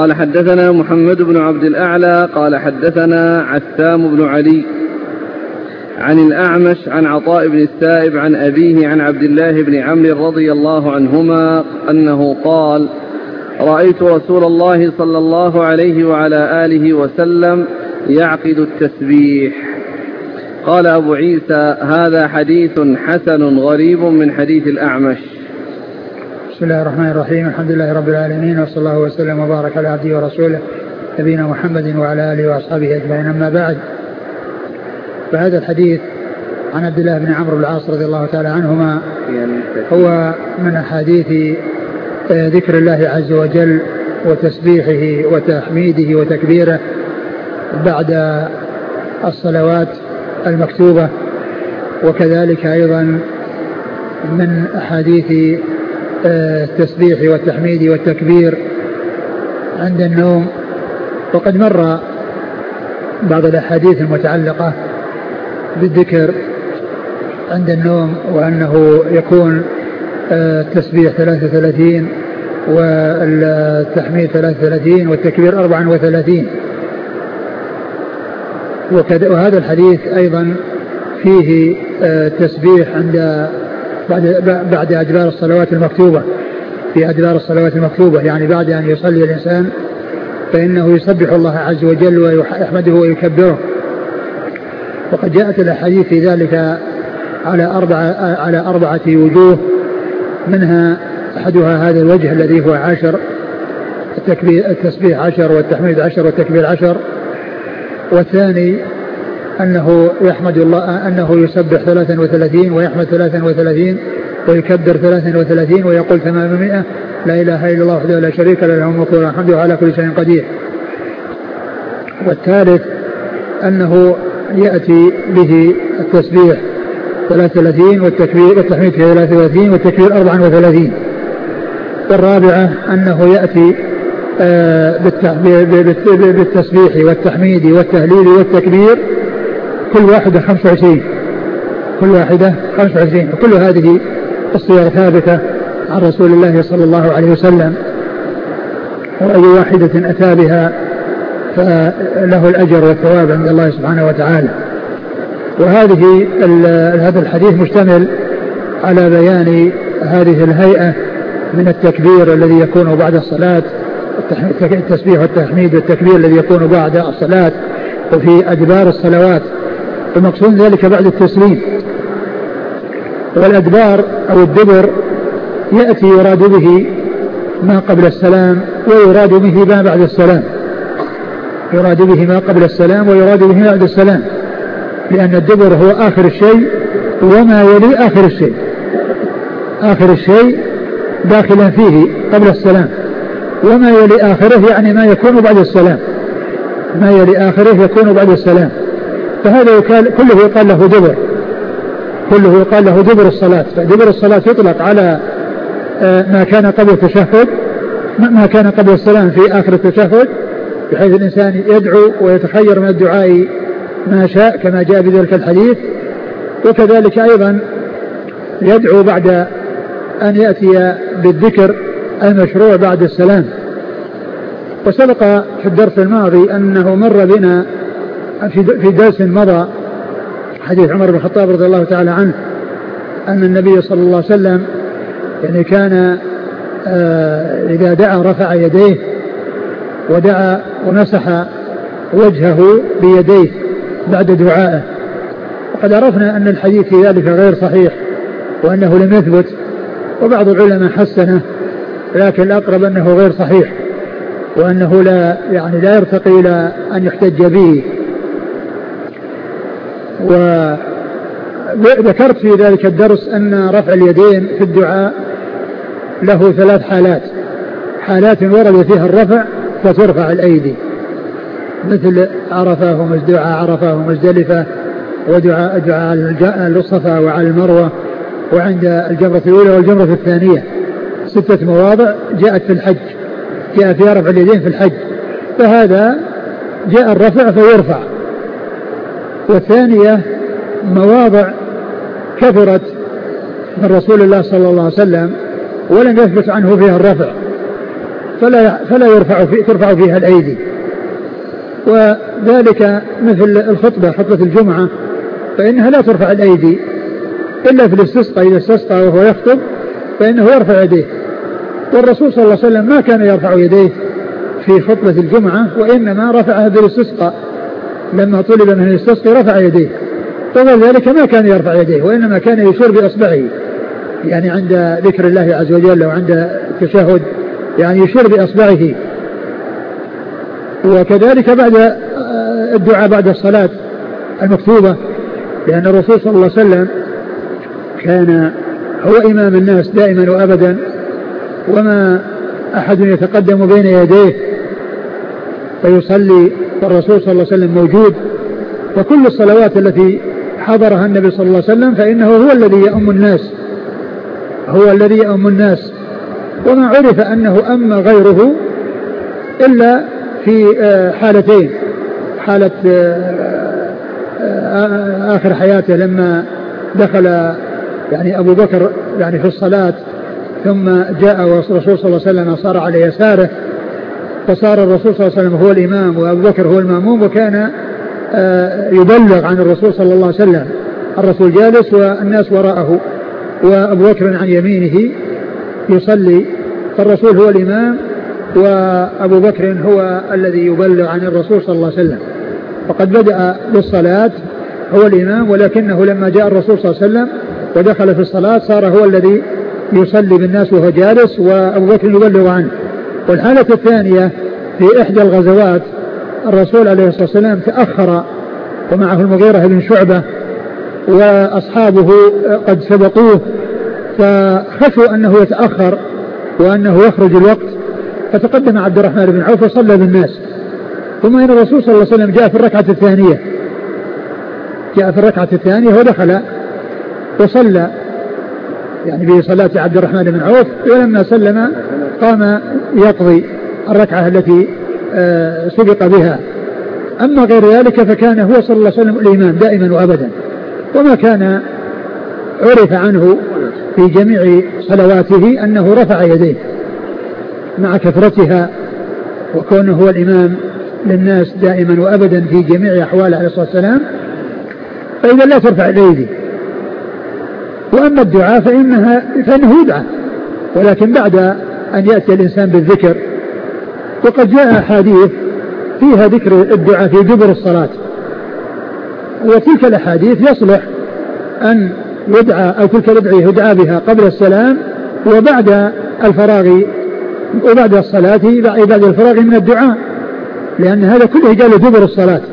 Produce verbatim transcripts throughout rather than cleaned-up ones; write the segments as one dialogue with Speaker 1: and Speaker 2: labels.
Speaker 1: قال حدثنا محمد بن عبد الأعلى قال حدثنا عثام بن علي عن الأعمش عن عطاء بن السائب عن أبيه عن عبد الله بن عمرو رضي الله عنهما أنه قال: رأيت رسول الله صلى الله عليه وعلى آله وسلم يعقد التسبيح. قال أبو عيسى: هذا حديث حسن غريب من حديث الأعمش.
Speaker 2: بسم الله الرحمن الرحيم. الحمد لله رب العالمين، وصلى الله وسلم وبارك على عبده ورسوله نبينا محمد وعلى آله وأصحابه أجمعين. أما بعد، فهذا الحديث عن عبد الله بن عمرو بن العاص رضي الله تعالى عنهما هو من أحاديث ذكر الله عز وجل وتسبيحه وتحميده وتكبيره بعد الصلوات المكتوبة، وكذلك أيضا من أحاديث التسبيح والتحميد والتكبير عند النوم. وقد مر بعض الأحاديث المتعلقة بالذكر عند النوم، وأنه يكون التسبيح ثلاثة وثلاثين والتحميد ثلاثة وثلاثين والتكبير أربعة وثلاثين. وهذا الحديث أيضا فيه تسبيح عند بعد بعد أدبار الصلوات المكتوبة، في أدبار الصلوات المكتوبة، يعني بعد أن يصلي الإنسان فإنه يسبح الله عز وجل ويحمده ويكبره. وقد جاءت الأحاديث في ذلك على أربعة على أربعة وجوه، منها أحدها هذا الوجه الذي هو عشر، التسبيح عشر والتحميد عشر والتكبير عشر. والثاني أنه يحمد الله، أنه يسبح ثلاثا وثلاثين ويحمد ثلاثا وثلاثين ويكبر ثلاثا وثلاثين ويقول ثمانمائة لا إله إلا الله وحده لا شريك له له الملك وله الحمد على كل شيء قدير. والثالث أنه يأتي به التسبيح ثلاثة وثلاثين والتكبير والتحميد ثلاثة وثلاثين والتكبير أربعة وثلاثين. والرابعة أنه يأتي بالتسبيح والتحميد والتهليل والتكبير كل واحدة خمسة وعشرين كل واحدة خمسة وعشرين. وكل هذه الصيغ ثابتة عن رسول الله صلى الله عليه وسلم، وأي واحدة أتى بها فله الأجر والثواب عند الله سبحانه وتعالى. وهذه هذا الحديث مشتمل على بيان هذه الهيئة من التكبير الذي يكون بعد الصلاة، التسبيح والتحميد والتكبير الذي يكون بعد الصلاة وفي أدبار الصلوات، ومقصود ذلك بعد التسليم. والأدبار أو الدبر يأتي يراد به ما قبل السلام ويراد به ما بعد السلام، يراد به ما قبل السلام ويراد به ما بعد السلام، لأن الدبر هو آخر الشيء وما يلي آخر الشيء، آخر الشيء داخلا فيه قبل السلام، وما يلي آخره يعني ما يكون بعد السلام، ما يلي آخره يكون بعد السلام. فهذا كله يقال له دبر، كله يقال له دبر الصلاة. فدبر الصلاة يطلق على ما كان قبل التشهد، ما كان قبل السلام في آخر التشهد، بحيث الإنسان يدعو ويتخير من الدعاء ما شاء كما جاء بذلك الحديث. وكذلك أيضا يدعو بعد أن يأتي بالذكر المشروع بعد السلام. وسبق في الدرس الماضي أنه مر بنا في درس مضى حديث عمر بن الخطاب رضي الله تعالى عنه أن النبي صلى الله عليه وسلم يعني كان إذا دعا رفع يديه ودعا ومسح وجهه بيديه بعد دعائه. وقد عرفنا أن الحديث في ذلك غير صحيح وأنه لم يثبت، وبعض العلماء حسنه، لكن الأقرب أنه غير صحيح وأنه لا يعني لا يرتقي إلى أن يحتج به. وذكرت في ذلك الدرس أن رفع اليدين في الدعاء له ثلاث حالات، حالات ورد فيها الرفع فترفع الأيدي، مثل عرفة ومزدعاء عرفة ومزدلفة ودعاء دعاء الصفا وعلى المروة وعند الجمرة الأولى والجمرة الثانية. ستة مواضع جاءت في الحج، جاء فيها رفع اليدين في الحج، فهذا جاء الرفع فيرفع. والثانية مواضع كثرت من رسول الله صلى الله عليه وسلم ولم يثبت عنه فيها الرفع، فلا فلا يرفع في ترفع فيها الأيدي. وذلك مثل الخطبة، خطبة الجمعة، فإنها لا ترفع الأيدي إلا في الاستسقاء، إذا استسقى وهو يخطب فإنه يرفع يديه. والرسول صلى الله عليه وسلم ما كان يرفع يديه في خطبة الجمعة، وإنما رفعها بالاستسقاء، لما طلب منه الاستسقاء رفع يديه، وغير ذلك ما كان يرفع يديه، وإنما كان يشير بإصبعه يعني عند ذكر الله عز وجل وعند التشهد، يعني يشير بإصبعه. وكذلك بعد الدعاء بعد الصلاة المكتوبة، لأن الرسول صلى الله عليه وسلم كان هو إمام الناس دائما وأبدا، وما أحد يتقدم بين يديه فيصلي والرسول صلى الله عليه وسلم موجود. وكل الصلوات التي حضرها النبي صلى الله عليه وسلم فإنه هو الذي يؤم الناس، هو الذي يؤم الناس. وما عرف أنه أم غيره إلا في حالتين: حالة آخر حياته لما دخل يعني أبو بكر يعني في الصلاة، ثم جاء الرسول صلى الله عليه وسلم صار على يساره، فصار الرسول صلى الله عليه وسلم هو الإمام وأبو بكر هو المأموم، وكان يبلغ عن الرسول صلى الله عليه وسلم، الرسول جالس والناس وراءه وأبو بكر عن يمينه يصلي، فالرسول هو الإمام وأبو بكر هو الذي يبلغ عن الرسول صلى الله عليه وسلم. فقد بدأ بالصلاة هو الإمام، ولكنه لما جاء الرسول صلى الله عليه وسلم ودخل في الصلاة صار هو الذي يصلي بالناس وهو جالس وأبو بكر يبلغ عنه. والحالة الثانية في إحدى الغزوات الرسول عليه الصلاة والسلام تأخر ومعه المغيرة بن شعبة وأصحابه قد سبقوه، فخشوا أنه يتأخر وأنه يخرج الوقت، فتقدم عبد الرحمن بن عوف وصلى بالناس. ثم إن الرسول صلى الله عليه وسلم جاء في الركعة الثانية جاء في الركعة الثانية ودخل وصلى يعني بصلاة عبد الرحمن بن عوف، ولما سلم قام يقضي الركعة التي آه سبق بها. أما غير ذلك فكان هو صلى الله عليه وسلم الإمام دائما وأبدا، وما كان عرف عنه في جميع صلواته أنه رفع يديه مع كثرتها وكونه هو الإمام للناس دائما وأبدا في جميع أحواله عليه الصلاة والسلام، فإذا لا ترفع الأيدي. وأما الدعاء فإنها فإنه يدعى، ولكن بعد أن يأتي الإنسان بالذكر. وقد جاء أحاديث فيها ذكر الدعاء في دبر الصلاة، وتلك الأحاديث يصلح أن يدعى أو تلك الأدعية يدعى بها قبل السلام وبعد الفراغ وبعد الصلاة بعد الفراغ من الدعاء، لأن هذا كله جاء لدبر الصلاة.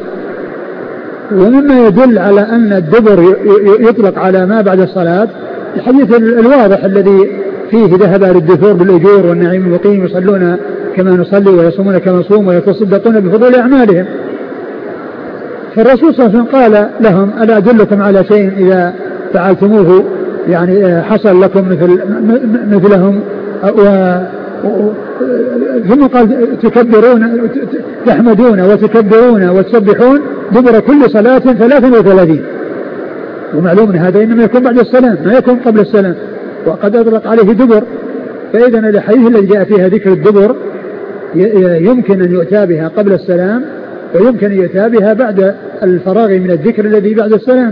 Speaker 2: ومما يدل على أن الدبر يطلق على ما بعد الصلاة الحديث الواضح الذي فيه ذهب للدثور بالأجور والنعيم المقيم، يصلون كما نصلي ويصومون كما نصوم ويتصدقون بفضول أعمالهم. فالرسول صلى الله عليه وسلم قال لهم: ألا أدلكم على شيء إذا فعلتموه يعني حصل لكم مثل مثلهم؟ و ثم قال: تكبرون تحمدون وتكبرون وتسبحون دبر كل صلاة ثلاثا وثلاثين. ومعلوم هذا إنما يكون بعد السلام ما يكون قبل السلام، وقد أطلق عليه دبر. فإذا الحديث الذي جاء فيها ذكر الدبر يمكن أن يؤتى بها قبل السلام، ويمكن أن يؤتى بها بعد الفراغ من الذكر الذي بعد السلام.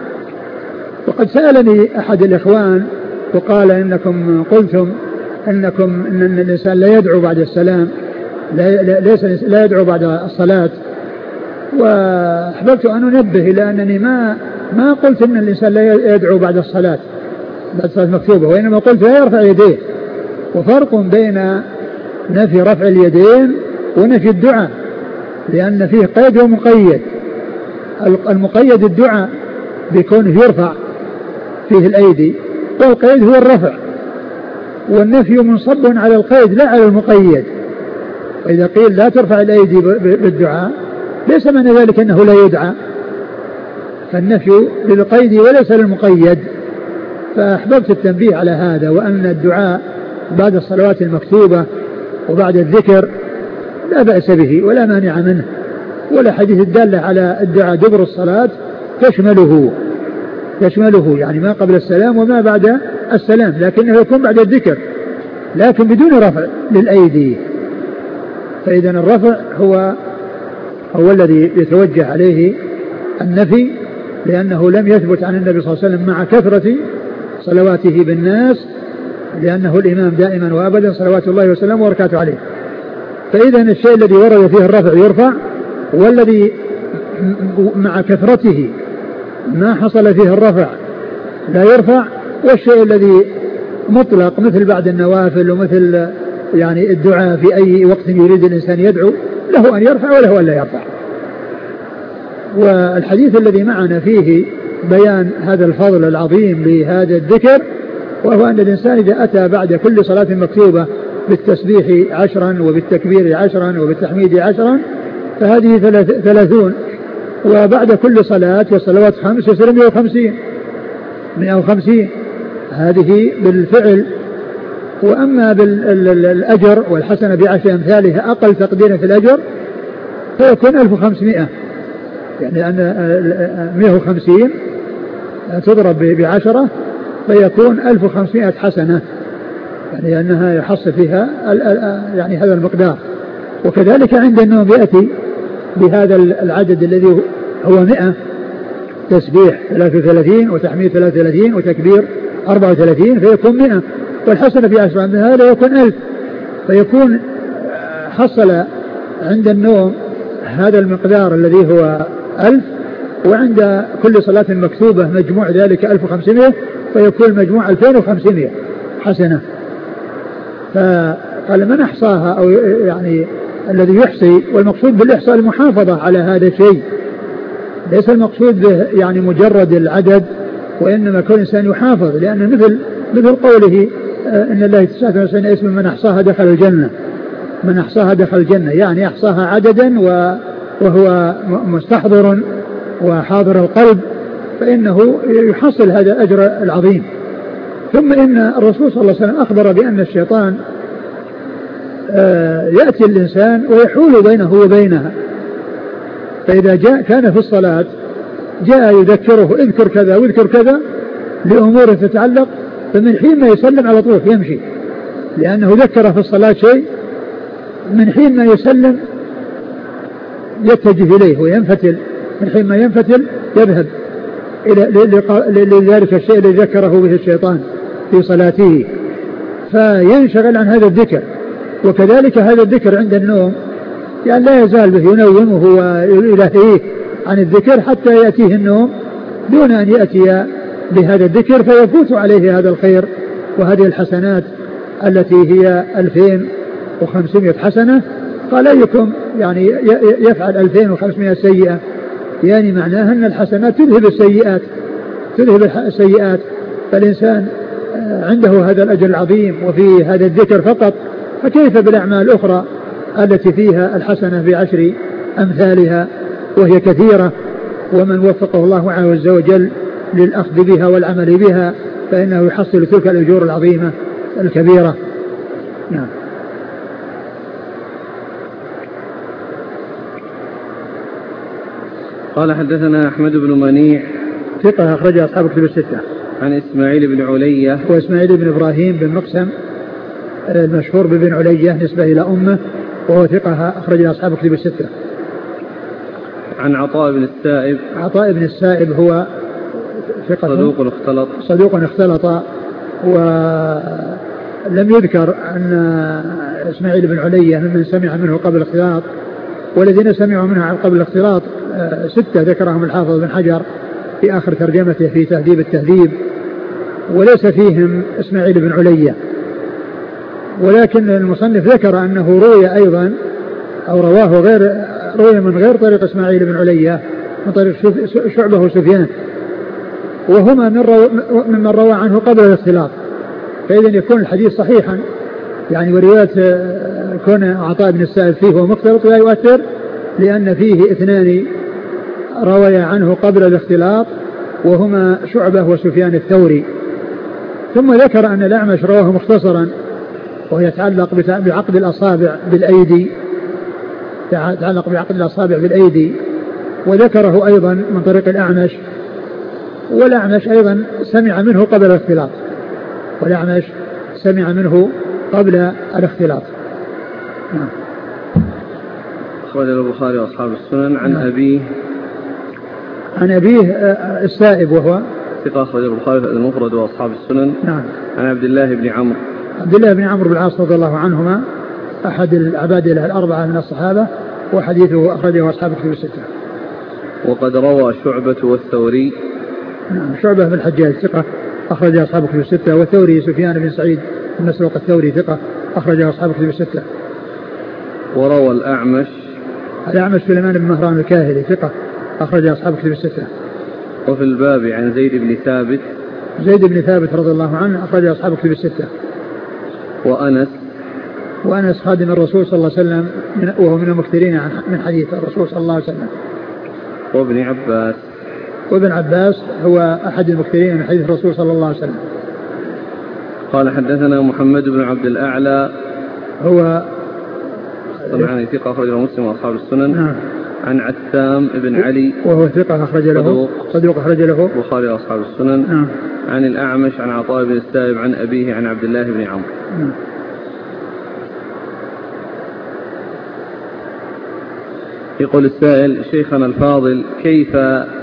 Speaker 2: وقد سألني أحد الإخوان وقال: إنكم قلتم إنكم إن الإنسان لا يدعو بعد السلام، لا, ليس لا يدعو بعد الصلاة. وأحببت أن أنبه إلى أنني ما ما قلت إن الإنسان لا يدعو بعد الصلاة بعد الصلاة المكتوبة، وإنما قلت لا يرفع يديه. وفرق بين نفي رفع اليدين ونفي الدعاء، لأن فيه قيد ومقيد. المقيد الدعاء بكونه يرفع فيه الأيدي، والقيد هو الرفع، والنفي منصب على القيد لا على المقيد. وإذا قيل لا ترفع الأيدي بالدعاء ليس معنى ذلك أنه لا يدعى، فالنفي للقيد وليس للمقيد. فأحببت التنبيه على هذا، وأن الدعاء بعد الصلوات المكتوبة وبعد الذكر لا بأس به ولا مانع منه، ولا حديث الدالة على الدعاء دبر الصلاة تشمله تشمله يعني ما قبل السلام وما بعد السلام، لكنه يكون بعد الذكر لكن بدون رفع للأيدي. فإذا الرفع هو هو الذي يتوجه عليه النفي، لأنه لم يثبت عن النبي صلى الله عليه وسلم مع كثرة صلواته بالناس، لأنه الإمام دائما وأبدا صلوات الله وسلامه وبركاته عليه. فإذا الشيء الذي ورد فيه الرفع يرفع، والذي مع كثرته ما حصل فيه الرفع لا يرفع، والشيء الذي مطلق مثل بعد النوافل ومثل يعني الدعاء في أي وقت يريد الإنسان يدعو له أن يرفع وله أن لا يرفع. والحديث الذي معنا فيه بيان هذا الفضل العظيم لهذا الذكر، وهو أن الإنسان إذا أتى بعد كل صلاة مكتوبة بالتسبيح عشرا وبالتكبير عشرا وبالتحميد عشرا فهذه ثلاثون، وبعد كل صلاة والصلوات خمس يصير مئة وخمسين مئة وخمسين هذه بالفعل. وأما بالأجر والحسنة بعشر أمثالها أقل تقديرا في الأجر فيكون ألف وخمسمائة، يعني أن مئة وخمسين تضرب بعشرة فيكون ألف وخمسمائة حسنة، يعني أنها يحصل فيها يعني هذا المقدار. وكذلك عند النوم يأتي بهذا العدد الذي هو مئة، تسبيح ثلاثة وثلاثين وتحميد ثلاثة وثلاثين وتكبير أربعة وثلاثين فيكون مئة، والحسنة في عشرة من هذا يكون ألف، فيكون حصل عند النوم هذا المقدار الذي هو ألف، وعند كل صلاة مكتوبة مجموع ذلك ألف وخمسمائة فيكون مجموع ألفين وخمسمائة حسنة. فقال من أحصاها أو يعني الذي يحصي، والمقصود بالإحصاء المحافظة على هذا الشيء، ليس المقصود به يعني مجرد العدد، وإنما كل إنسان يحافظ، لأن مثل مثل قوله إن الله تسعة وتسعين اسم من أحصاها دخل الجنة، من أحصاها دخل الجنة، يعني أحصاها عددا وهو مستحضر وحاضر القلب، فإنه يحصل هذا الأجر العظيم. ثم إن الرسول صلى الله عليه وسلم أخبر بأن الشيطان يأتي الإنسان ويحول بينه وبينها، فإذا جاء كان في الصلاة جاء يذكره اذكر كذا واذكر كذا لأمور تتعلق، فمن حين ما يسلم على طول يمشي، لأنه ذكر في الصلاة شيء، من حين ما يسلم يتجه إليه وينفتل، من حين ما ينفتل يذهب إلى لذلك الشيء الذي ذكره به الشيطان في صلاته، فينشغل عن هذا الذكر. وكذلك هذا الذكر عند النوم يعني لا يزال به ينومه ويلهيه عن الذكر حتى يأتيه النوم دون أن يأتي بهذا الذكر فيفوت عليه هذا الخير وهذه الحسنات التي هي ألفين وخمسمائة حسنة. قال أيكم يعني يفعل ألفين وخمسمائة سيئة، يعني معناها أن الحسنات تذهب السيئات تذهب السيئات فالإنسان عنده هذا الأجر العظيم وفي هذا الذكر فقط، فكيف بالأعمال الأخرى التي فيها الحسنة بعشر أمثالها وهي كثيرة، ومن وفقه الله عز وجل للأخذ بها والعمل بها فإنه يحصل تلك الأجور العظيمة الكبيرة. نعم.
Speaker 1: قال حدثنا أحمد بن منيع
Speaker 2: ثقة أخرج أصحاب كتب الستة.
Speaker 1: عن إسماعيل بن علية
Speaker 2: وإسماعيل بن إبراهيم بن مقسم المشهور ببن علية نسبة إلى أمه، وهو ثقة أخرج أصحاب كتب الستة.
Speaker 1: عن عطاء بن السائب
Speaker 2: عطاء بن السائب هو ثقة
Speaker 1: صدوق اختلط
Speaker 2: صدوق اختلط ولم يذكر أن إسماعيل بن علية ممن سمع منه قبل الاختلاط، والذين سمعوا منه قبل الاختلاط ستة ذكرهم الحافظ بن حجر في آخر ترجمته في تهذيب التهذيب، وليس فيهم إسماعيل بن علية. ولكن المصنف ذكر أنه روي أيضا أو رواه غير روي من غير طريق إسماعيل بن علية من طريق شعبة وسفيان، وهما من رو ممن روى عنه قبل الاختلاط، فإذا يكون الحديث صحيحا يعني. ورواية كون عطاء بن السائب فيه ومختلط لا يؤثر، لأن فيه اثنان روي عنه قبل الاختلاط وهما شعبة وسفيان الثوري. ثم ذكر أن الأعمش رواه مختصرا وهو يتعلق بعقد الأصابع بالأيدي يتعلق بعقد الأصابع بالأيدي، وذكره أيضا من طريق الأعمش، والأعمش أيضا سمع منه قبل الاختلاط والأعمش سمع منه قبل الاختلاط. نعم.
Speaker 1: أخرجه البخاري وأصحاب السنن. عن
Speaker 2: نعم.
Speaker 1: أبيه
Speaker 2: عن أبيه السائب وهو
Speaker 1: ثقة أخرجه البخاري المفرد وأصحاب السنن.
Speaker 2: نعم.
Speaker 1: عن عبد الله بن عمرو
Speaker 2: عبد الله بن عمرو بن العاص رضي الله عنهما أحد العبادلة الأربعة من الصحابة وحديثه أخرجه أصحاب الكتب الستة.
Speaker 1: وقد روى شعبة والثوري.
Speaker 2: نعم. شعبة بن الحجاج ثقة أخرجه أصحاب الكتب الستة. والثوري سفيان بن سعيد بن مسروق الثوري ثقة أخرجه أصحاب الكتب الستة.
Speaker 1: وروى الأعمش
Speaker 2: الأعمش سليمان بن مهران الكاهلي ثقة أخرجه أصحاب الكتب الستة.
Speaker 1: وفي الباب عن زيد بن ثابت
Speaker 2: زيد بن ثابت رضي الله عنه أخرجه أصحاب الكتب الستة.
Speaker 1: وأنس
Speaker 2: وأنس خادم الرسول صلى الله عليه وسلم وهو من المكثرين من حديث الرسول صلى الله عليه وسلم.
Speaker 1: وابن عباس
Speaker 2: وابن عباس هو أحد المكثرين من حديث الرسول صلى الله عليه وسلم.
Speaker 1: قال حدثنا محمد بن عبد الأعلى
Speaker 2: هو
Speaker 1: طبعا ثقة أخرجه مسلم وأصحاب السنن.
Speaker 2: نعم.
Speaker 1: عن عتام بن علي
Speaker 2: وهو ثقة أخرج له صدوق أخرج له
Speaker 1: البخاري وأصحاب السنن.
Speaker 2: نعم.
Speaker 1: عن الأعمش عن عطاء بن السائب عن أبيه عن عبد الله بن عمرو.
Speaker 2: نعم.
Speaker 1: يقول السائل: شيخنا الفاضل، كيف